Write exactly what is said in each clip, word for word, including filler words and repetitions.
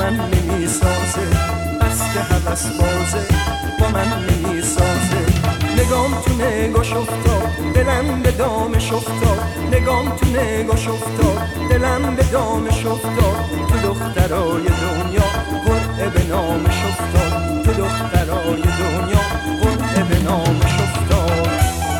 من نمیسازه، بس که هوس بازه با من نمیسازه. نگام تو نگاش افتاد، دلم به دامش افتاد، نگام تو نگاش افتاد، دلم به دامش افتاد. تو دخترای دنیا قرعه به نامش افتاد، تو دخترای دنیا قرعه به نامش افتاد.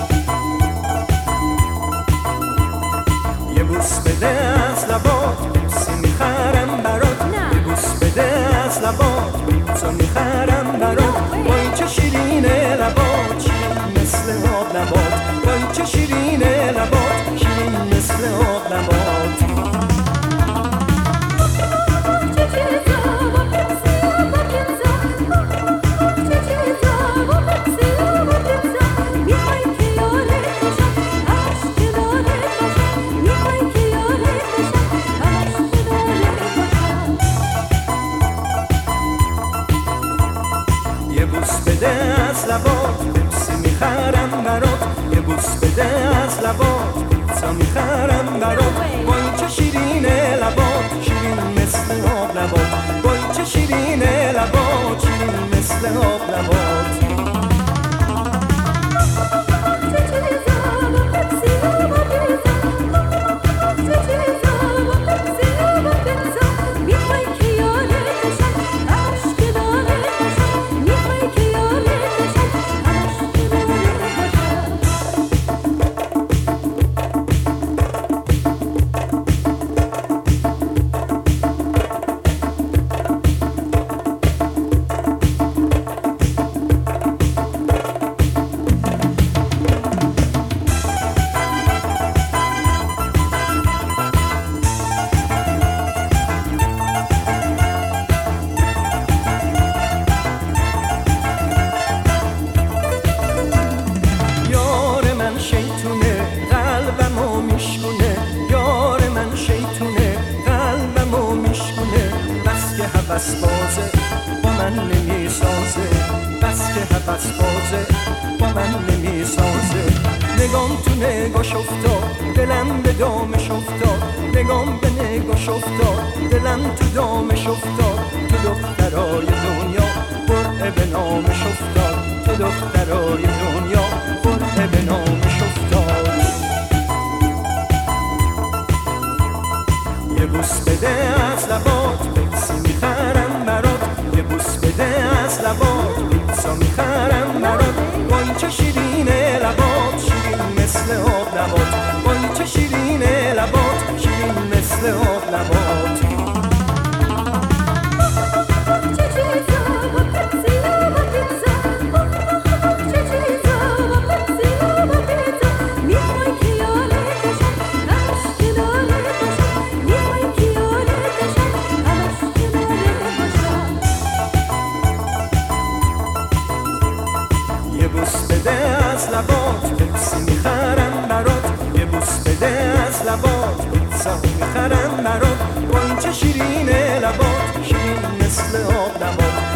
یه بوس بده از لبات، بوسی میخرم برات. یه بوس بده از لبات، بوسا میخرم برات. وای چه شیرینه لبات، شیرین مثل آب لبات. وای چه شیرینه لبات، شیرین مثل آب لبات. یه بوس بده از لبات، بوسی میخرم برات. یه بوس بده از لبات، بوسا میخرم برات. وای چه شیرینه لبات، شیرین مثل آب لبات. وای چه شیرینه لبات، شیرین مثل آب لبات. هوس بازه با من نمیسازه، بس که هوس بازه با من نمیسازه. نگام تو نگاش افتاد، دلم به دامش افتاد. نگام به نگاش افتاد، دلم تو دامش افتاد. تو دخترای دنیا قرعه به نامش افتاد، تو دخترای دنیا قرعه به نامش افتاد. یه بوس بده از لبات، بوسی میخرم برات. یه بوس بده از لبات، بوسا میخرم برات. وای چه شیرینه لبات، شیرین مثل آب لبات. وای چه شیرینه لبات، شیرین مثل آب لبات. یه بوس بده از لبات، بوسی میخرم برات. یه بوس بده از لبات، بوسا میخرم برات. وای چه شیرینه لبات، شیرین مثل آب لبات.